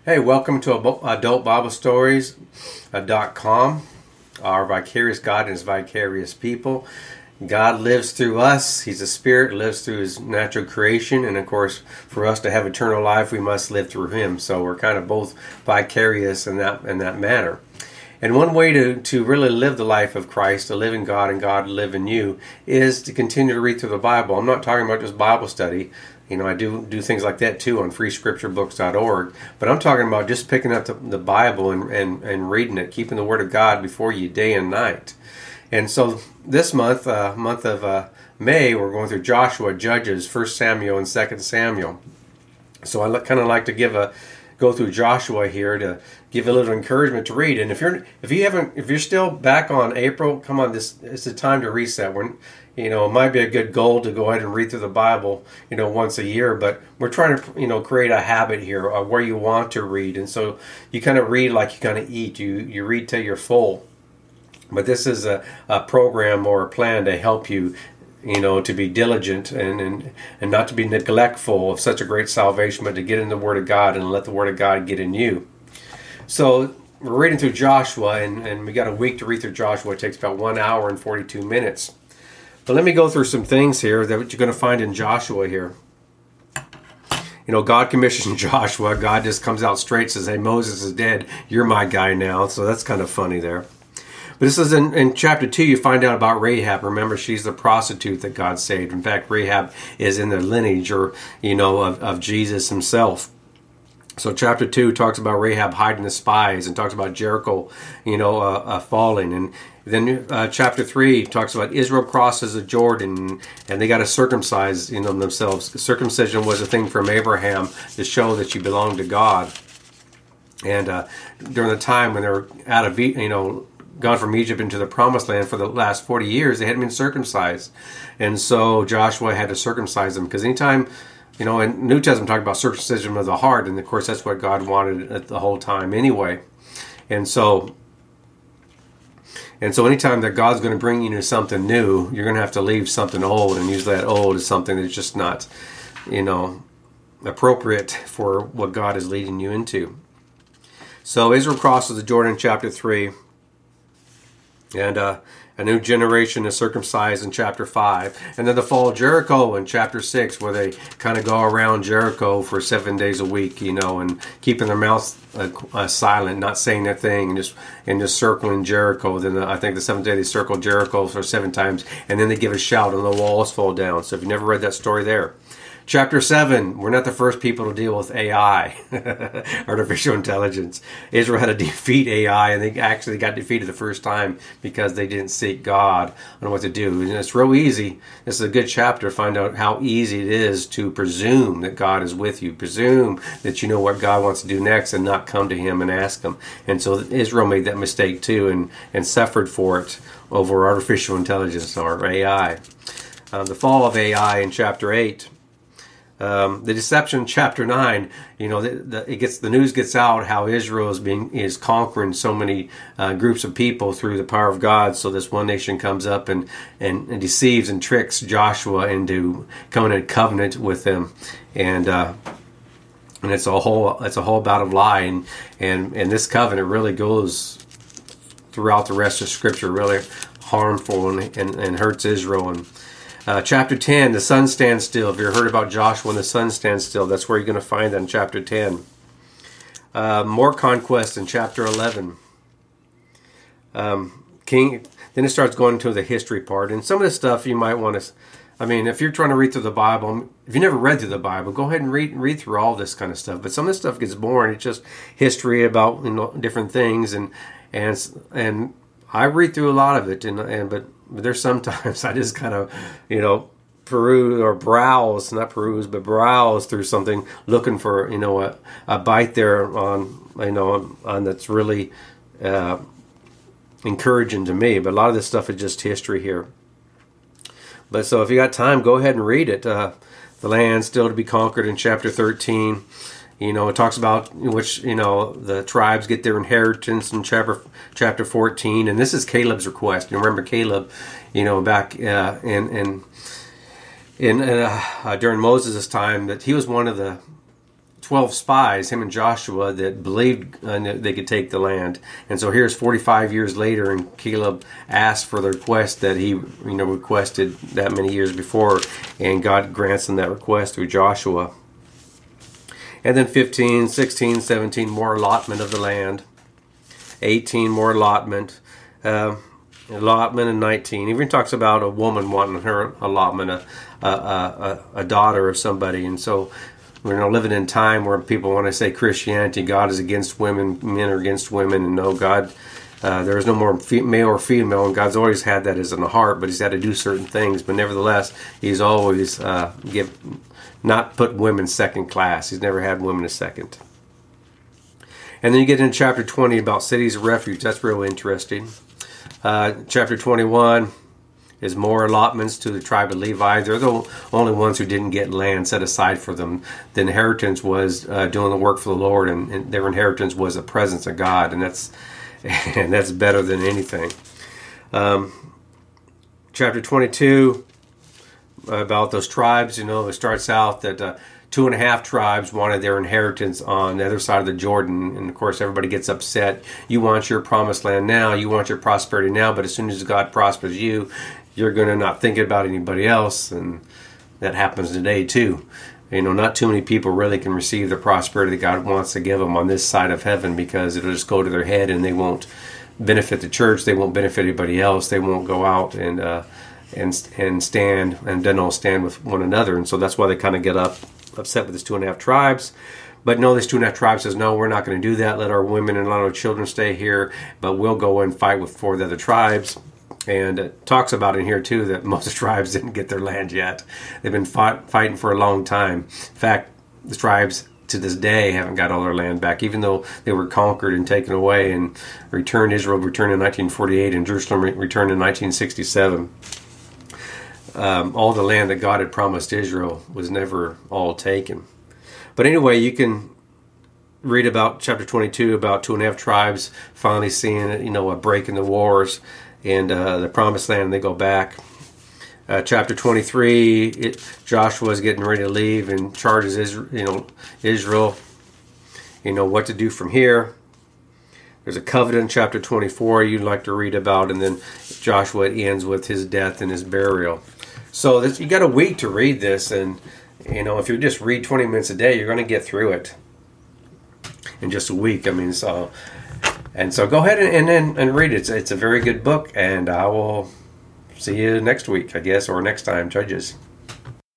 Hey, welcome to AdultBibleStories.com. Our vicarious God and His vicarious people. God lives through us. He's a spirit, lives through His natural creation, and of course, for us to have eternal life, we must live through Him. So we're kind of both vicarious in that manner. And one way to really live the life of Christ, to live in God and God to live in you, is to continue to read through the Bible. I'm not talking about just Bible study. I do things like that too on freescripturebooks.org. But I'm talking about just picking up the Bible and reading it, keeping the Word of God before you day and night. And so this month of May, we're going through Joshua, Judges, 1 Samuel, and 2 Samuel. So I kind of like to go through Joshua here to give a little encouragement to read. And if you're still back on April, come on, this is the time to reset. It might be a good goal to go ahead and read through the Bible, once a year, but we're trying to, create a habit here of where you want to read. And so you kind of read like you kind of eat. You read till you're full. But this is a program or a plan to help you, to be diligent and not to be neglectful of such a great salvation, but to get in the Word of God and let the Word of God get in you. So we're reading through Joshua, and we got a week to read through Joshua. It takes about 1 hour and 42 minutes. But let me go through some things here that you're going to find in Joshua here. God commissioned Joshua. God just comes out straight and says, hey, Moses is dead. You're my guy now. So that's kind of funny there. But this is in chapter 2, you find out about Rahab. Remember, she's the prostitute that God saved. In fact, Rahab is in the lineage of Jesus himself. So chapter 2 talks about Rahab hiding the spies and talks about Jericho, falling. And then chapter 3 talks about Israel crosses the Jordan and they got to circumcise, themselves. Circumcision was a thing from Abraham to show that you belong to God. And during the time when they were out of, gone from Egypt into the promised land for the last 40 years, they hadn't been circumcised. And so Joshua had to circumcise them because anytime, in New Testament talking about circumcision of the heart, and of course that's what God wanted the whole time anyway. And so anytime that God's going to bring you to something new, you're going to have to leave something old, and usually that old is something that's just not, appropriate for what God is leading you into. So Israel crosses the Jordan in chapter 3. And a new generation is circumcised in chapter 5. And then the fall of Jericho in chapter 6, where they kind of go around Jericho for 7 days a week, and keeping their mouths silent, not saying their thing, and just circling Jericho. Then I think the seventh day they circle Jericho for 7 times, and then they give a shout and the walls fall down. So if you've never read that story there. Chapter 7, we're not the first people to deal with AI, artificial intelligence. Israel had to defeat AI, and they actually got defeated the first time because they didn't seek God on what to do. And it's real easy. This is a good chapter to find out how easy it is to presume that God is with you, presume that you know what God wants to do next and not come to Him and ask Him. And so Israel made that mistake too and suffered for it over artificial intelligence or AI. The fall of AI in chapter 8. The deception, chapter 9. The news gets out how Israel is conquering so many groups of people through the power of God. So this one nation comes up and deceives and tricks Joshua into coming in covenant with them, and it's a whole bout of lie, and this covenant really goes throughout the rest of Scripture, really harmful and hurts Israel. And chapter 10, the sun stands still. If you ever heard about Joshua and the sun stands still, that's where you're going to find that in chapter 10. More conquest in chapter 11. Then it starts going to the history part. And some of the stuff you might want to, if you're trying to read through the Bible, if you never read through the Bible, go ahead and read through all this kind of stuff. But some of this stuff gets boring. It's just history about different things. And I read through a lot of it, but there's sometimes I just kind of, peruse or browse through something, looking for, a bite there on that's really encouraging to me. But a lot of this stuff is just history here. But so if you got time, go ahead and read it. The land still to be conquered in chapter 13. It talks about which, the tribes get their inheritance in chapter 14. And this is Caleb's request. You remember Caleb, back during Moses' time, that he was one of the 12 spies, him and Joshua, that believed they could take the land. And so here's 45 years later, and Caleb asked for the request that he requested that many years before, and God grants him that request through Joshua. And then 15, 16, 17, more allotment of the land. 18, more allotment. Allotment in 19. Even talks about a woman wanting her allotment, a daughter of somebody. And so we're living in time where people want to say Christianity, God is against women, men are against women, and no, God, there is no more male or female, and God's always had that as in the heart, but He's had to do certain things. But nevertheless, He's always not put women second class. He's never had women as second. And then you get into chapter 20 about cities of refuge. That's real interesting. Chapter 21 is more allotments to the tribe of Levi. They're the only ones who didn't get land set aside for them. The inheritance was doing the work for the Lord, and their inheritance was the presence of God, and that's better than anything. Chapter 22 about those tribes. It starts out that 2.5 tribes wanted their inheritance on the other side of the Jordan, and of course everybody gets upset. You want your promised land now, you want your prosperity now, but as soon as God prospers you, you're going to not think about anybody else, and that happens today too. Not too many people really can receive the prosperity that God wants to give them on this side of heaven, because it'll just go to their head and they won't benefit the church, they won't benefit anybody else, they won't go out and stand and then all stand with one another. And so that's why they kind of get upset with this 2.5 tribes. But no, this 2.5 tribes says, no, we're not going to do that. Let our women and let our children stay here, but we'll go and fight with 4 of the other tribes. And it talks about in here too that most of the tribes didn't get their land yet. They've been fighting for a long time. In fact, the tribes to this day haven't got all their land back, even though they were conquered and taken away, and Israel returned in 1948 and Jerusalem returned in 1967. All the land that God had promised Israel was never all taken. But anyway, you can read about chapter 22 about 2.5 tribes finally seeing a break in the wars and the promised land, and they go back. Chapter 23, Joshua is getting ready to leave and charges Israel, what to do from here. There's a covenant in chapter 24 you'd like to read about, and then Joshua ends with his death and his burial. So you got a week to read this, and if you just read 20 minutes a day, you're going to get through it in just a week. So go ahead and read it. It's a very good book, and I will see you next week, I guess, or next time, Judges.